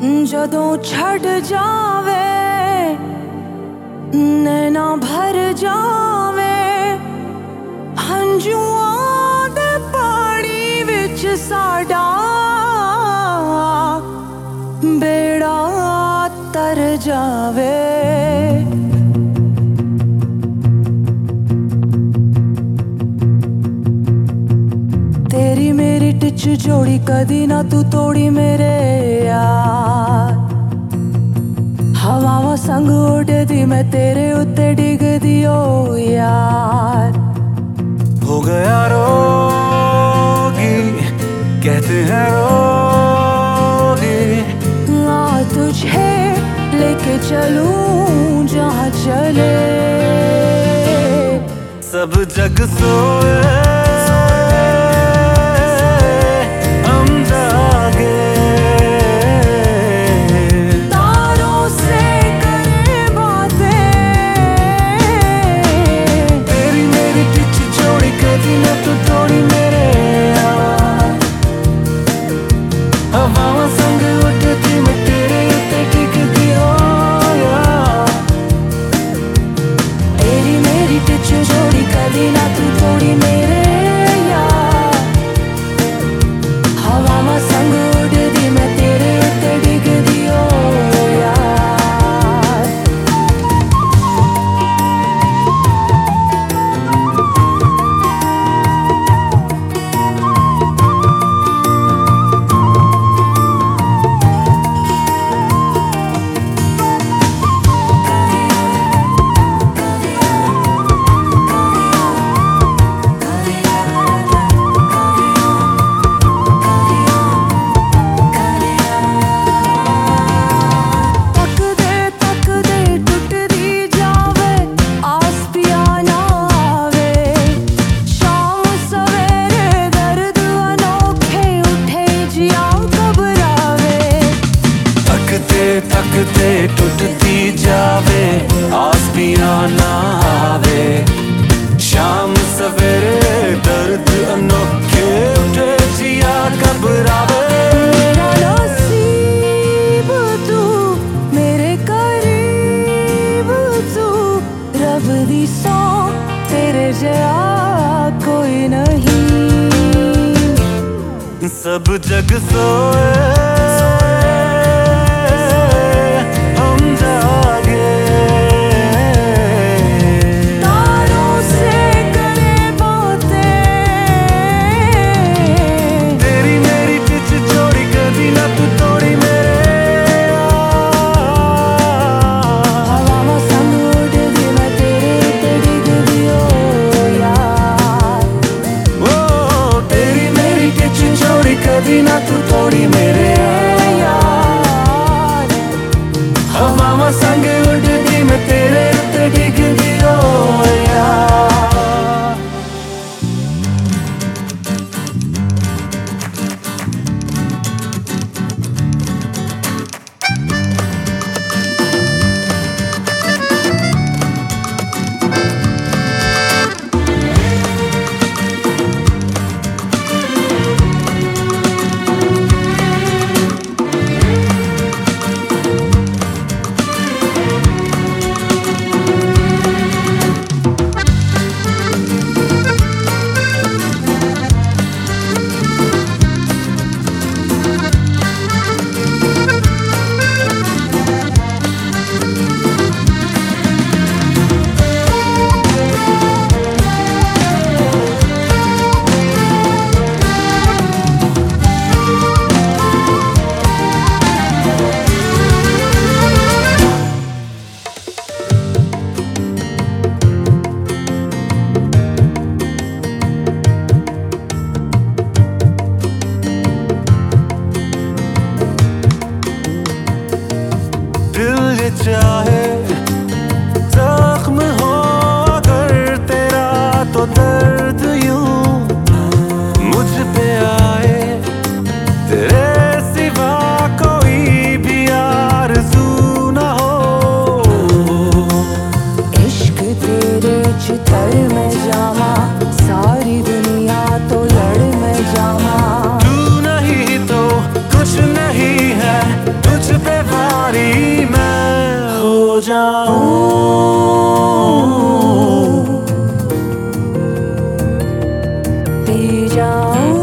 जदों छड़ जावे नैना भर जावे हंजुआं दे पानी विच साडा बेड़ा तर जावे। तेरी मेरी टिच जोड़ी कदी ना तू तोड़ी मेरे यार। हवावां संग उड़दी मैं तेरे उत्ते डिगदी ओ यार। हो गया रोगी कहते हैं रोगी। आ तुझे लेके चलूं जहाँ चले। सब जग सोए थकते टूटती जावे आस पिया ना आवे। शाम सवेरे दर्द अनोखे उठे जिया घबरावे। मेरा नसीब तू मेरे करीब तू रब दी सौ तेरे जया कोई नहीं। सब जग सोए कदी ना तू तोड़ी मेरे यार। हवावां संग उड़दी मैं तेरे उत्ते डिगदी ओ यार। पी जाऊं